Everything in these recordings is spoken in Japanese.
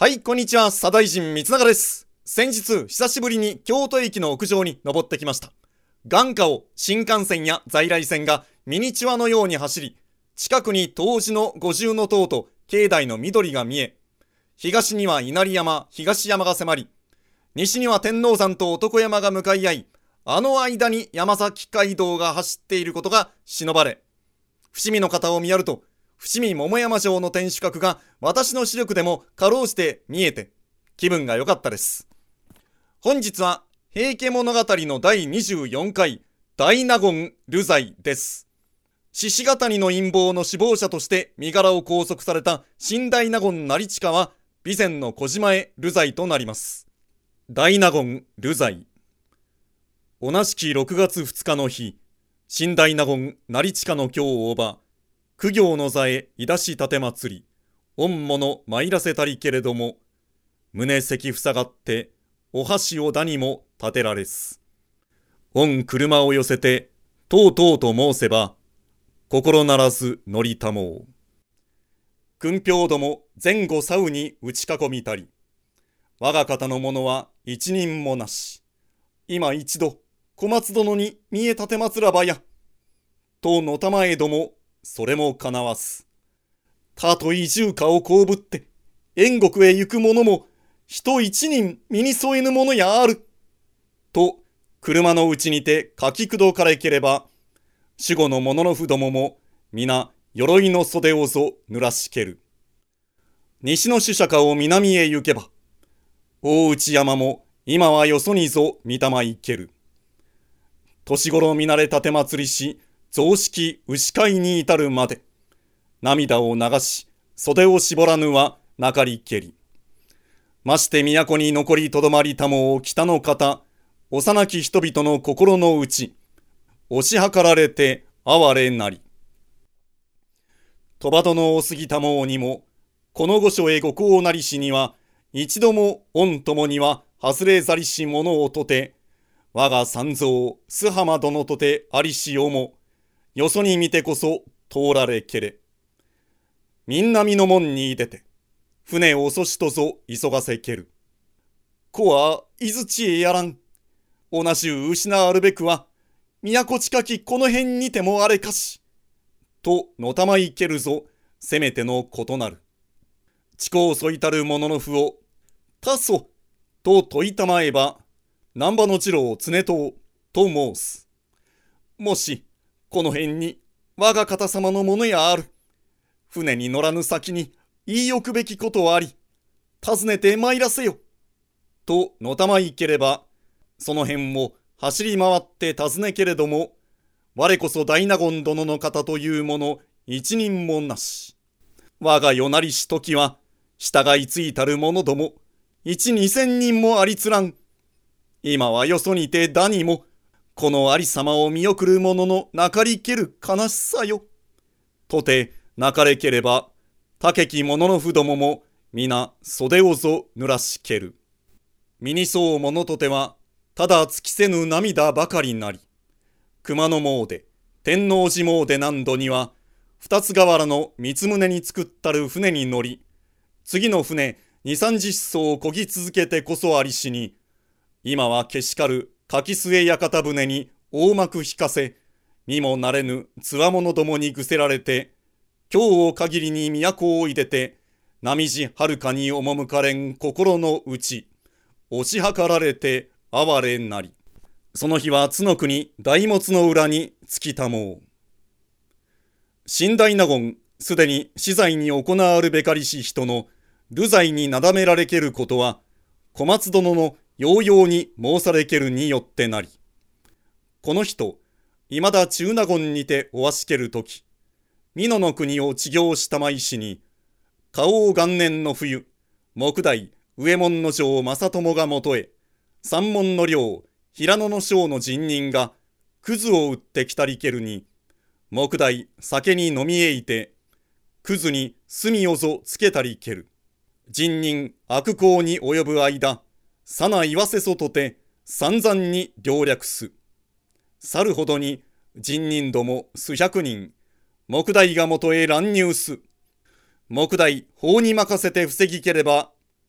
はい、こんにちは。左大臣光永です。先日、久しぶりに京都駅の屋上に登ってきました。眼下を新幹線や在来線がミニチュアのように走り、近くに東寺の五重塔と境内の緑が見え、東には稲荷山、東山が迫り、西には天王山と男山が向かい合い、あの間に山崎街道が走っていることが忍ばれ、伏見の方を見やると、伏見桃山城の天守閣が私の視力でもかろうじて見えて気分が良かったです。本日は平家物語の第24回大納言流罪です。獅子ヶ谷の陰謀の首謀者として身柄を拘束された新大納言成親は備前の小島へ流罪となります。大納言流罪。同じき6月2日の日、新大納言成親の京を大場公行の座へいだし立て祭り、御物参らせたりけれども、胸席塞がって、お箸をだにも立てられす。御車を寄せて、とうとうと申せば、心ならず乗りたもう。君兵ども前後左右に打ち囲みたり、我が方の者は一人もなし。今一度、小松殿に見え立て祭らばや。とのたまえども、それもかなわす。他と移住家を被って、燕国へ行く者も、人一人身に添えぬものやある。と、車のうちにて書き口かれければ、守護の者のふどもも、皆、鎧の袖をぞ濡らしける。西の主釈迦を南へ行けば、大内山も、今はよそにぞ御霊行ける。年頃見慣れ立て祭りし、雑式牛飼いに至るまで、涙を流し、袖を絞らぬはなかりけり。まして都に残りとどまりたもを北の方、幼き人々の心の内、押し量られて哀れなり。鳥羽殿を過ぎたもうにも、この御所へご幸なりしには、一度も御ともには外れざりし者をとて、我が三蔵、須浜殿とてありしよも、よそに見てこそ通られけれ。みんなみの門に出て、船を遅しとぞ急がせける。子は伊豆地へやらん。同じ失わるべくは、都近きこの辺にてもあれかし。とのたまいけるぞ、せめてのことなる。地高そいたる者の符を、たそ、と問いたまえば、難波の次郎常藤と申す。もし、この辺に我が方様のものやある。船に乗らぬ先に言いおくべきことあり、尋ねて参らせよ。とのたまいければ、その辺を走り回って尋ねけれども、我こそ大納言殿の方というもの一人もなし。我が世なりし時は、従いついたる者ども、一二千人もありつらん。今はよそにてだにも、このありさまを見送る者のなかりける悲しさよ。とてなかれければ、たけき者のふどもも、皆袖をぞ濡らしける。身にそう者とては、ただ尽きせぬ涙ばかりなり。熊野詣、天王寺詣何度には、二つ河原の三つ棟に作ったる船に乗り、次の船二三十艘を漕ぎ続けてこそありしに、今はけしかる柿末屋形船に大幕引かせ、見もなれぬつわものどもにぐせられて、今日を限りに都をいでて、波地はるかに赴かれん心の内、押し量られて哀れなり。その日は津の国大物の裏につきたもう。新大納言、すでに死罪に行わるべかりし人の流罪になだめられけることは、小松殿のようように申されけるによってなり。この人、いまだ中納言にておわしけるとき、美濃の国を治業したまいしに、花王元年の冬、木代上門の城正友がもとへ、三門の領、平野の将の人人が、くずを売ってきたりけるに、木代酒に飲みえいて、くずに炭をぞつけたりける。人人悪行に及ぶ間、さな言わせそとて散々に領略す。去るほどに人人ども数百人、木代がもとへ乱入す。木代法に任せて防ぎければ、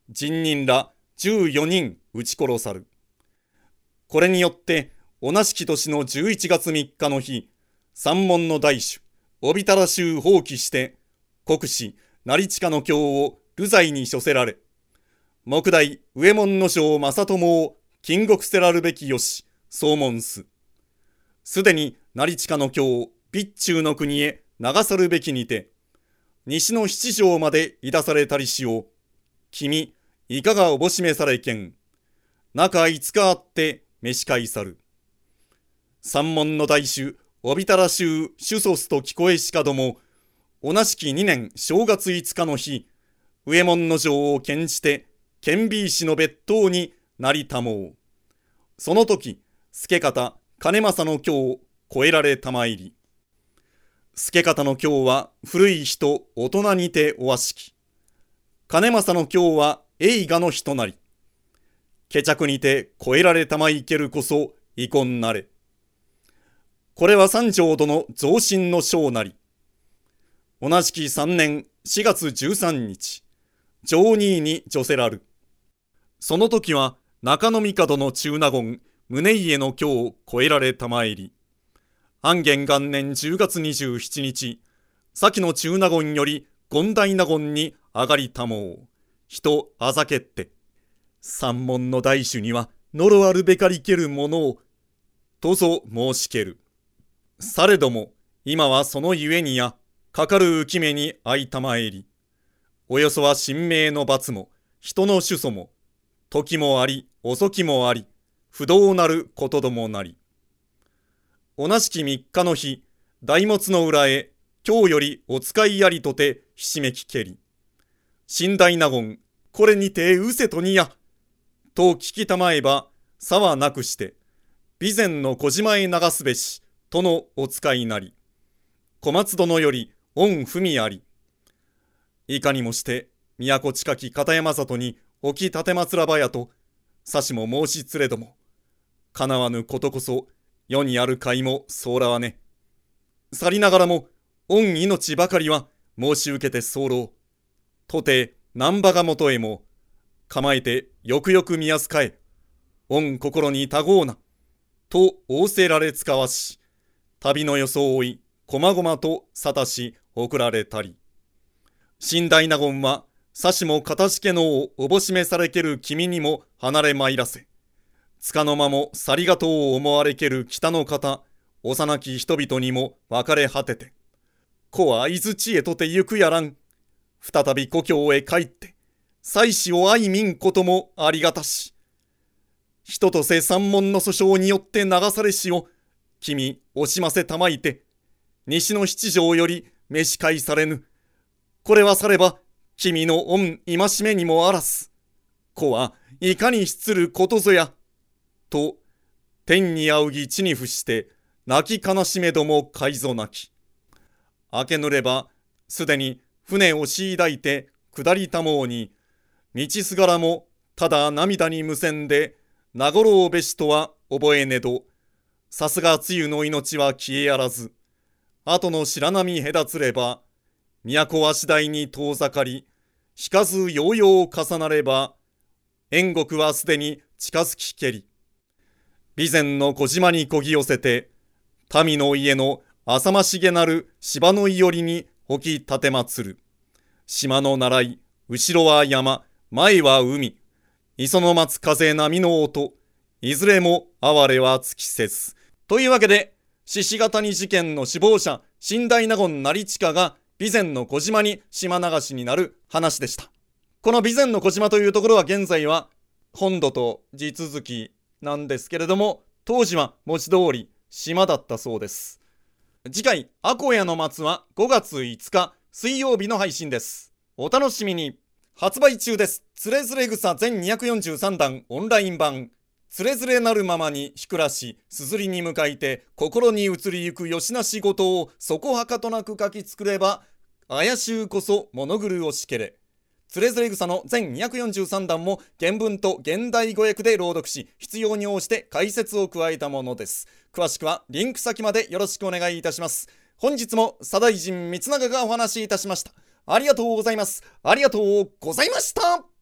人人ら14人撃ち殺さる。これによって同じき年の11月3日の日、三門の大主おびたら衆放棄して国司成親の教を流罪に処せられ、目代上門の将正友を禁獄せらるべきよし総問す。すでに成親の教を備中の国へ流さるべきにて、西の七条までいだされたりしを、君いかがおぼしめされけん。中5日あって召し返さる。三門の大主おびたら衆主祖と聞こえしかども、同じき2年正月5日の日、上門の城を献じて検非石の別当になりたもう。その時助方金政の教を超えられたまいり。助方の教は古い人大人にておわしき。金政の教は栄華の人なり。決着にて超えられたまいけるこそ遺恨なれ。これは三条殿増進の章なり。同じき3年4月13日、上二に除せらる。その時は中野帝の中納言宗家の教を超えられたまえり。安元元年10月27日、先の中納言より権大納言に上がりたもう。人あざけって、三門の大主には呪あるべかりけるものを、とぞ申しける。されども、今はそのゆえにや、かかる浮き目にあいたまえり。およそは神明の罰も、人の主訴も、時もあり、遅きもあり、不動なることどもなり。同じき3日の日、大物の裏へ、今日よりお使いありとてひしめきけり。神大納言、これにてうせとにや、と聞きたまえば、さはなくして、備前の小島へ流すべし、とのお使いなり。小松殿より御文あり。いかにもして、都近き片山里に置き立てまつらばやと、さしも申しつれども、かなわぬことこそ、世にあるかいもそうらわね。去りながらも、御命ばかりは申し受けて候。とて難波がもとへも、構えてよくよく見やすかえ。御心にたごうな。と仰せられつかわし、旅の装い、こまごまとさたし送られたり。神大納言は、さしもかたじけのをおぼしめされける君にも離れまいらせ。つかの間もさりがとうを思われける北の方、幼き人々にも別れ果てて。子は伊豆地へとて行くやらん。再び故郷へ帰って、妻子を愛みんこともありがたし。人とせ三門の訴訟によって流されしを、君惜しませたまいて、西の七条より召し返されぬ。これはされば、君の御戒めにもあらす。子はいかに失ることぞや。と、天に仰ぎ地に伏して、泣き悲しめども海ぞ泣き。明けぬれば、すでに船をしいだいて下りたもうに、道すがらもただ涙に無線で、名頃をべしとは覚えねど、さすがつゆの命は消えやらず、後の白波隔つれば、都は次第に遠ざかり、引かずようよう重なれば、燕国はすでに近づきけり。備前の小島にこぎ寄せて、民の家の浅ましげなる芝のいよりに置き立てまつる。島の習い、後ろは山、前は海。磯の松風波の音。いずれも哀れは尽きせず。というわけで、獅子ヶ谷事件の首謀者、神大納言成親が備前の小島に島流しになる話でした。この備前の小島というところは現在は本土と地続きなんですけれども、当時は文字通り島だったそうです。次回、アコヤの松は5月5日水曜日の配信です。お楽しみに。発売中です。つれづれ草全243弾オンライン版。つれづれなるままにひくらし、すずりに向かいて、心に移りゆくよしなしごとをそこはかとなく書き作れば、怪しゅうこそ物狂をしけれ。つれづれ草の全243弾も原文と現代語訳で朗読し、必要に応じて解説を加えたものです。詳しくはリンク先までよろしくお願いいたします。本日も左大臣光永がお話しいたしました。ありがとうございます。ありがとうございました。